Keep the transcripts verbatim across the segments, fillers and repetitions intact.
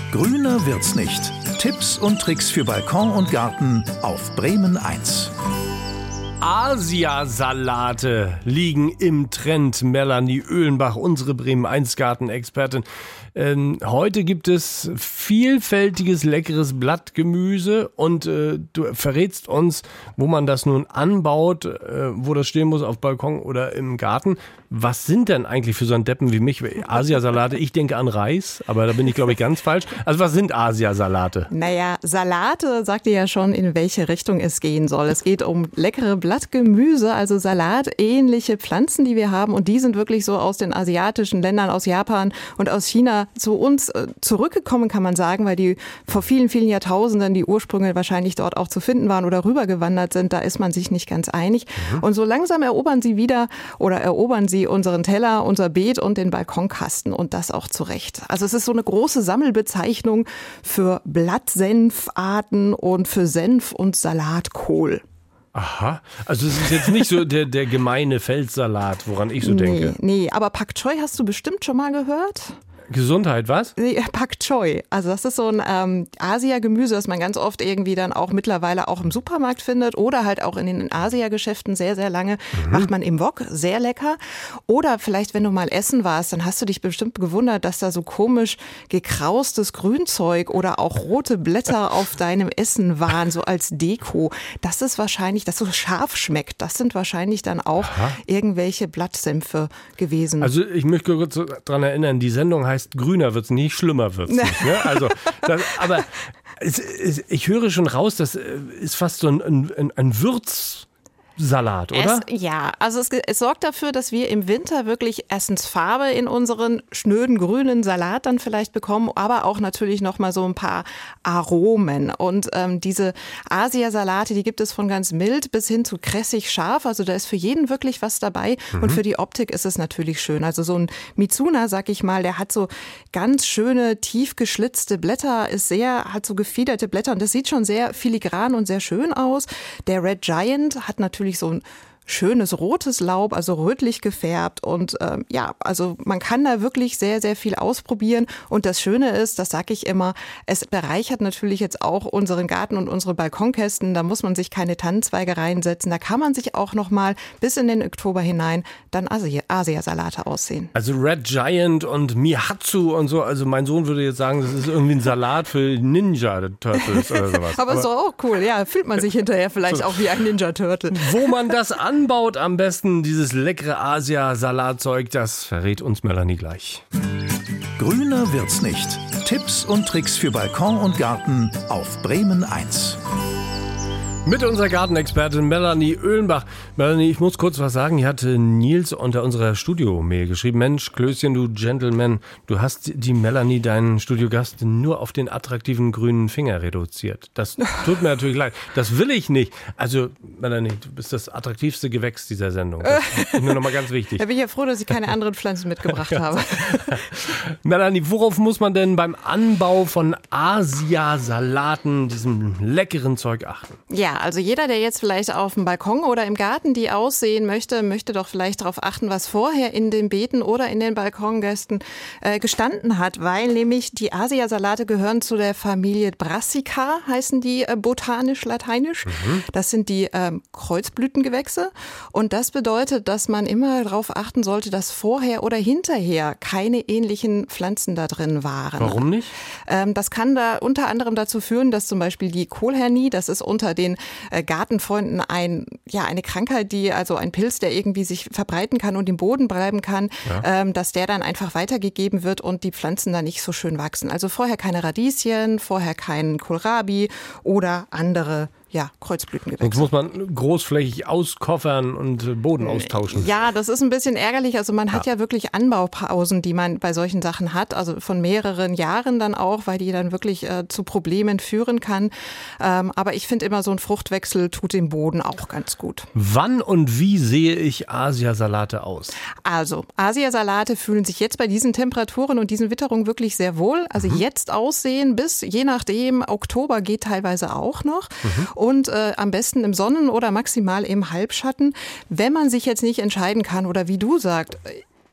Grüner wird's nicht. Tipps und Tricks für Balkon und Garten auf Bremen eins. Asiasalate liegen im Trend. Melanie Oehlenbach, unsere Bremen eins Gartenexpertin. Ähm, heute gibt es vielfältiges, leckeres Blattgemüse und äh, du verrätst uns, wo man das nun anbaut, äh, wo das stehen muss, auf Balkon oder im Garten. Was sind denn eigentlich für so einen Deppen wie mich Asiasalate? Ich denke an Reis, aber da bin ich, glaube ich, ganz falsch. Also was sind Asiasalate? Naja, Salate sagt ihr ja schon, in welche Richtung es gehen soll. Es geht um leckere Blattgemüse, also salatähnliche Pflanzen, die wir haben. Und die sind wirklich so aus den asiatischen Ländern, aus Japan und aus China zu uns zurückgekommen, kann man sagen, weil die vor vielen, vielen Jahrtausenden die Ursprünge wahrscheinlich dort auch zu finden waren oder rübergewandert sind. Da ist man sich nicht ganz einig. Mhm. Und so langsam erobern sie wieder oder erobern sie unseren Teller, unser Beet und den Balkonkasten und das auch zu Recht. Also es ist so eine große Sammelbezeichnung für Blattsenfarten und für Senf und Salatkohl. Aha, also es ist jetzt nicht so der, der gemeine Feldsalat, woran ich so nee, denke. Nee, aber Pak Choi hast du bestimmt schon mal gehört? Gesundheit, was? Nee, Pak Choi. Also das ist so ein ähm, Asia-Gemüse, das man ganz oft irgendwie dann auch mittlerweile auch im Supermarkt findet oder halt auch in den Asia-Geschäften sehr, sehr lange. Mhm. Macht man im Wok, sehr lecker. Oder vielleicht, wenn du mal essen warst, dann hast du dich bestimmt gewundert, dass da so komisch gekraustes Grünzeug oder auch rote Blätter auf deinem Essen waren, so als Deko. Das ist wahrscheinlich, das so scharf schmeckt. Das sind wahrscheinlich dann auch Aha. irgendwelche Blattsenfe gewesen. Also ich möchte kurz daran erinnern, die Sendung heißt grüner wird's nicht, schlimmer wird's nicht. Ne? Also, das, aber es, es, ich höre schon raus, das ist fast so ein, ein, ein Würz. Salat, oder? Es, ja, also es, es sorgt dafür, dass wir im Winter wirklich erstens Farbe in unseren schnöden grünen Salat dann vielleicht bekommen, aber auch natürlich nochmal so ein paar Aromen. Und ähm, diese Asiasalate, die gibt es von ganz mild bis hin zu krässig scharf. Also da ist für jeden wirklich was dabei. Mhm. Und für die Optik ist es natürlich schön. Also so ein Mizuna, sag ich mal, der hat so ganz schöne, tief geschlitzte Blätter, ist sehr, hat so gefiederte Blätter und das sieht schon sehr filigran und sehr schön aus. Der Red Giant hat natürlich so ein schönes rotes Laub, also rötlich gefärbt und ähm, ja, also man kann da wirklich sehr, sehr viel ausprobieren und das Schöne ist, das sage ich immer, es bereichert natürlich jetzt auch unseren Garten und unsere Balkonkästen, da muss man sich keine Tannenzweige reinsetzen, da kann man sich auch noch mal bis in den Oktober hinein dann Asi- Asiasalate aussehen. Also Red Giant und Mihatsu und so, also mein Sohn würde jetzt sagen, das ist irgendwie ein Salat für Ninja Turtles oder sowas. Aber ist doch auch cool, ja, fühlt man sich hinterher vielleicht auch wie ein Ninja Turtle. Wo man das an Anbaut am besten dieses leckere Asia-Salatzeug, das verrät uns Melanie gleich. Grüner wird's nicht. Tipps und Tricks für Balkon und Garten auf Bremen eins. Mit unserer Gartenexpertin Melanie Oehlenbach. Melanie, ich muss kurz was sagen. Hier hatte Nils unter unserer Studio-Mail geschrieben. Mensch, Klößchen, du Gentleman, du hast die Melanie, deinen Studiogast, nur auf den attraktiven grünen Finger reduziert. Das tut mir natürlich leid. Das will ich nicht. Also, Melanie, du bist das attraktivste Gewächs dieser Sendung. Das ist nur noch mal ganz wichtig. Da bin ich ja froh, dass ich keine anderen Pflanzen mitgebracht habe. Melanie, worauf muss man denn beim Anbau von Asia-Salaten, diesem leckeren Zeug, achten? Ja, also jeder, der jetzt vielleicht auf dem Balkon oder im Garten die aussehen möchte, möchte doch vielleicht darauf achten, was vorher in den Beeten oder in den Balkonkästen äh, gestanden hat, weil nämlich die Asiasalate gehören zu der Familie Brassica, heißen die äh, botanisch, lateinisch. Mhm. Das sind die ähm, Kreuzblütengewächse und das bedeutet, dass man immer darauf achten sollte, dass vorher oder hinterher keine ähnlichen Pflanzen da drin waren. Warum nicht? Ähm, das kann da unter anderem dazu führen, dass zum Beispiel die Kohlhernie, das ist unter den Gartenfreunden ein, ja, eine Krankheit, die, also ein Pilz, der irgendwie sich verbreiten kann und im Boden bleiben kann, ja. ähm, dass der dann einfach weitergegeben wird und die Pflanzen dann nicht so schön wachsen. Also vorher keine Radieschen, vorher kein Kohlrabi oder andere ja, Kreuzblütengewächse. Sonst muss man großflächig auskoffern und Boden austauschen. Ja, das ist ein bisschen ärgerlich. Also man hat ja, ja wirklich Anbaupausen, die man bei solchen Sachen hat, also von mehreren Jahren dann auch, weil die dann wirklich äh, zu Problemen führen kann. Ähm, aber ich finde immer, so ein Fruchtwechsel tut dem Boden auch ganz gut. Wann und wie sehe ich Asiasalate aus? Also, Asiasalate fühlen sich jetzt bei diesen Temperaturen und diesen Witterungen wirklich sehr wohl. Also mhm. jetzt aussehen bis, je nachdem, Oktober geht teilweise auch noch. Mhm. Und äh, am besten im Sonnen- oder maximal im Halbschatten. Wenn man sich jetzt nicht entscheiden kann oder wie du sagst,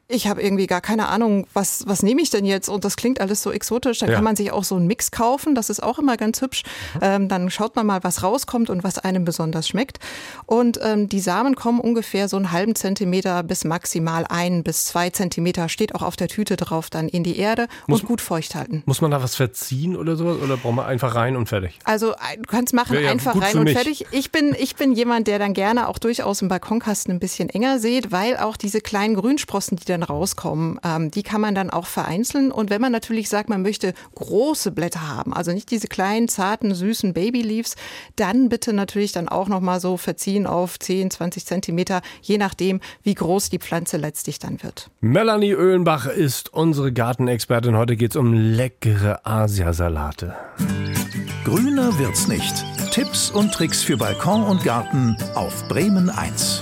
ich habe irgendwie gar keine Ahnung, was, was nehme ich denn jetzt? Und das klingt alles so exotisch. Dann Ja. kann man sich auch so einen Mix kaufen. Das ist auch immer ganz hübsch. Ähm, dann schaut man mal, was rauskommt und was einem besonders schmeckt. Und ähm, die Samen kommen ungefähr so einen halben Zentimeter bis maximal ein bis zwei Zentimeter, steht auch auf der Tüte drauf, dann in die Erde Muss- und gut feucht halten. Muss man da was verziehen oder sowas? Oder braucht man einfach rein und fertig? Also äh, du kannst machen, Wär ja einfach gut rein für und mich. fertig. Ich bin, ich bin jemand, der dann gerne auch durchaus im Balkonkasten ein bisschen enger sieht, weil auch diese kleinen Grünsprossen, die dann rauskommen, ähm, die kann man dann auch vereinzeln. Und wenn man natürlich sagt, man möchte große Blätter haben, also nicht diese kleinen, zarten, süßen Babyleaves, dann bitte natürlich dann auch nochmal so verziehen auf zehn, zwanzig Zentimeter, je nachdem, wie groß die Pflanze letztlich dann wird. Melanie Oehlenbach ist unsere Gartenexpertin. Heute geht's um leckere Asiasalate. Grüner wird's nicht. Tipps und Tricks für Balkon und Garten auf Bremen eins.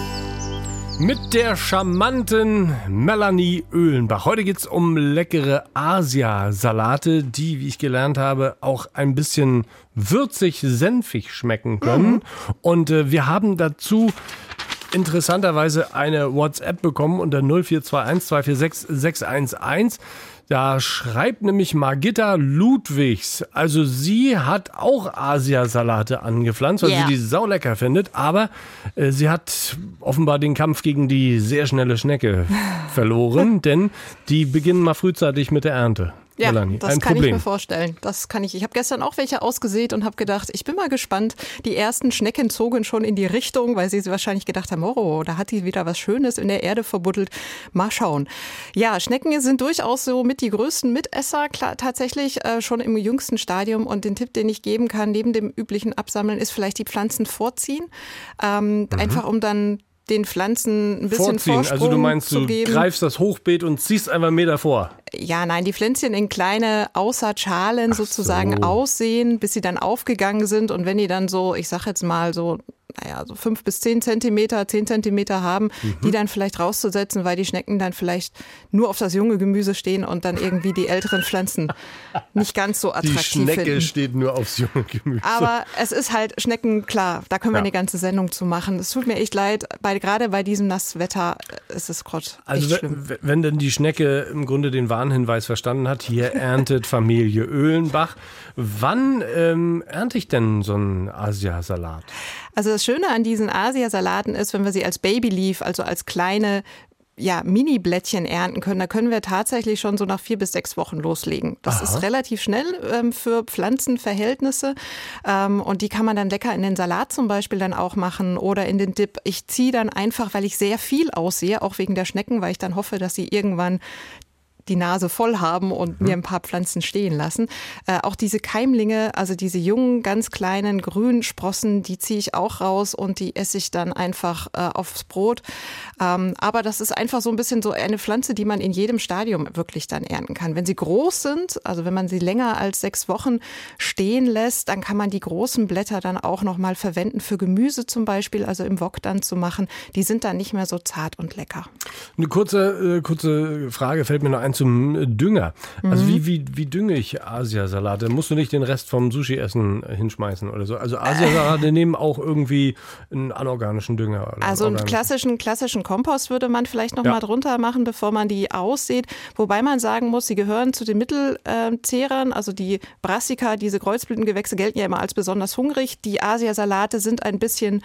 Mit der charmanten Melanie Oehlenbach. Heute geht's um leckere Asiasalate, die, wie ich gelernt habe, auch ein bisschen würzig, senfig schmecken können. Mhm. Und äh, wir haben dazu interessanterweise eine WhatsApp bekommen unter null vier zwei eins zwei vier sechs sechs eins eins. Da schreibt nämlich Margitta Ludwigs, also sie hat auch Asiasalate angepflanzt, weil Yeah. sie die saulecker findet, aber äh, sie hat offenbar den Kampf gegen die sehr schnelle Schnecke verloren, denn die beginnen mal frühzeitig mit der Ernte. Ja, Melanie, das ein kann Problem. ich mir vorstellen. Das kann ich. Ich habe gestern auch welche ausgesät und habe gedacht, ich bin mal gespannt. Die ersten Schnecken zogen schon in die Richtung, weil sie wahrscheinlich gedacht haben, oh, da hat die wieder was Schönes in der Erde verbuddelt. Mal schauen. Ja, Schnecken sind durchaus so mit die größten Mitesser, klar, tatsächlich äh, schon im jüngsten Stadium. Und den Tipp, den ich geben kann, neben dem üblichen Absammeln, ist vielleicht die Pflanzen vorziehen. Ähm, mhm. Einfach um dann den Pflanzen ein bisschen Vorziehen, Vorsprung also du meinst, zu du geben. greifst das Hochbeet und ziehst einfach einen Meter vor. Ja, nein, die Pflänzchen in kleine Aussaatschalen Ach sozusagen so. aussehen, bis sie dann aufgegangen sind. Und wenn die dann so, ich sag jetzt mal so, naja, so fünf bis zehn Zentimeter, zehn Zentimeter haben, mhm. die dann vielleicht rauszusetzen, weil die Schnecken dann vielleicht nur auf das junge Gemüse stehen und dann irgendwie die älteren Pflanzen nicht ganz so attraktiv Die Schnecke finden. steht nur aufs junge Gemüse. Aber es ist halt Schnecken, klar, da können wir Ja. eine ganze Sendung zu machen. Es tut mir echt leid, bei, gerade bei diesem Nasswetter ist es Gott Also echt schlimm. wenn, wenn denn die Schnecke im Grunde den Warnhinweis verstanden hat, hier erntet Familie Oehlenbach. Wann ähm, ernte ich denn so einen Asiasalat? Also das Schöne an diesen Asiasalaten ist, wenn wir sie als Babyleaf, also als kleine ja, Mini-Blättchen ernten können, da können wir tatsächlich schon so nach vier bis sechs Wochen loslegen. Das Aha. ist relativ schnell ähm, für Pflanzenverhältnisse ähm, und die kann man dann lecker in den Salat zum Beispiel dann auch machen oder in den Dip. Ich ziehe dann einfach, weil ich sehr viel aussehe, auch wegen der Schnecken, weil ich dann hoffe, dass sie irgendwann die Nase voll haben und mir ein paar Pflanzen stehen lassen. Äh, auch diese Keimlinge, also diese jungen, ganz kleinen grünen Sprossen, die ziehe ich auch raus und die esse ich dann einfach äh, aufs Brot. Ähm, aber das ist einfach so ein bisschen so eine Pflanze, die man in jedem Stadium wirklich dann ernten kann. Wenn sie groß sind, also wenn man sie länger als sechs Wochen stehen lässt, dann kann man die großen Blätter dann auch nochmal verwenden für Gemüse zum Beispiel, also im Wok dann zu machen. Die sind dann nicht mehr so zart und lecker. Eine kurze, äh, kurze Frage fällt mir noch ein zum Dünger. Also wie, wie, wie dünge ich Asiasalate? Musst du nicht den Rest vom Sushi-Essen hinschmeißen oder so? Also Asiasalate äh. nehmen auch irgendwie einen anorganischen Dünger. Oder also einen organischen. klassischen, klassischen Kompost würde man vielleicht noch Ja. mal drunter machen, bevor man die aussät. Wobei man sagen muss, sie gehören zu den Mittelzehrern. Also die Brassica, diese Kreuzblütengewächse gelten ja immer als besonders hungrig. Die Asiasalate sind ein bisschen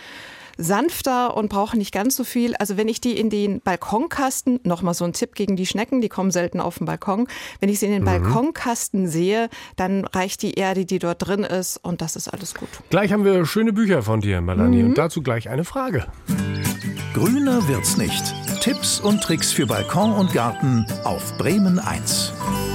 sanfter und brauchen nicht ganz so viel. Also wenn ich die in den Balkonkasten, nochmal so ein Tipp gegen die Schnecken, die kommen selten auf den Balkon. Wenn ich sie in den mhm. Balkonkasten sehe, dann reicht die Erde, die dort drin ist und das ist alles gut. Gleich haben wir schöne Bücher von dir, Melanie. Mhm. Und dazu gleich eine Frage. Grüner wird's nicht. Tipps und Tricks für Balkon und Garten auf Bremen eins.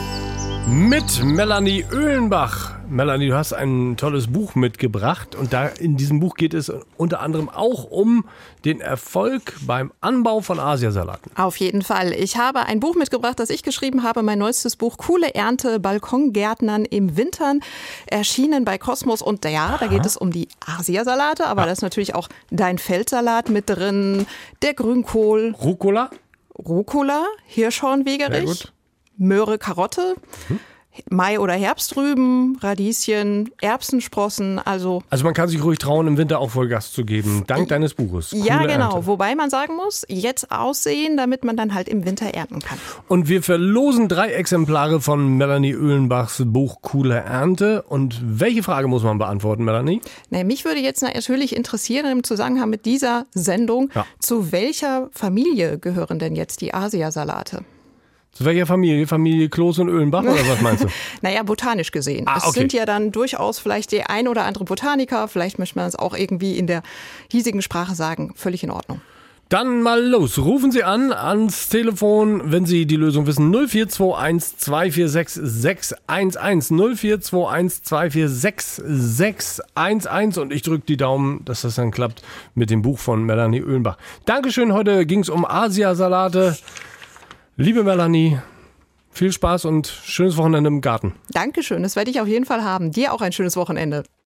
Mit Melanie Oehlenbach. Melanie, du hast ein tolles Buch mitgebracht und da in diesem Buch geht es unter anderem auch um den Erfolg beim Anbau von Asiasalaten. Auf jeden Fall. Ich habe ein Buch mitgebracht, das ich geschrieben habe, mein neuestes Buch Coole Ernte, Balkongärtnern im Wintern, erschienen bei Kosmos und ja, da geht es um die Asiasalate, aber ja. da ist natürlich auch dein Feldsalat mit drin, der Grünkohl, Rucola, Rucola, Hirschhornwegerich, Möhre, Karotte, hm? Mai- oder Herbstrüben, Radieschen, Erbsensprossen, also... Also man kann sich ruhig trauen, im Winter auch Vollgas zu geben, dank deines Buches. Coole Ja, genau. Ernte. Wobei man sagen muss, jetzt aussehen, damit man dann halt im Winter ernten kann. Und wir verlosen drei Exemplare von Melanie Uhlenbachs Buch Coole Ernte. Und welche Frage muss man beantworten, Melanie? Na, mich würde jetzt natürlich interessieren im Zusammenhang mit dieser Sendung, Ja. zu welcher Familie gehören denn jetzt die Asiasalate? Zu welcher Familie? Familie Kloß und Uhlenbach oder was meinst du? Naja, botanisch gesehen. Ah, es okay. sind ja dann durchaus vielleicht der ein oder andere Botaniker, vielleicht möchte man es auch irgendwie in der hiesigen Sprache sagen, völlig in Ordnung. Dann mal los. Rufen Sie an ans Telefon, wenn Sie die Lösung wissen. null vier zwei eins zwei vier sechs sechs eins eins null vier zwei eins zwei vier sechs sechs eins eins und ich drücke die Daumen, dass das dann klappt mit dem Buch von Melanie Uhlenbach. Dankeschön, heute ging es um Asiasalate. Liebe Melanie, viel Spaß und schönes Wochenende im Garten. Dankeschön, das werde ich auf jeden Fall haben. Dir auch ein schönes Wochenende.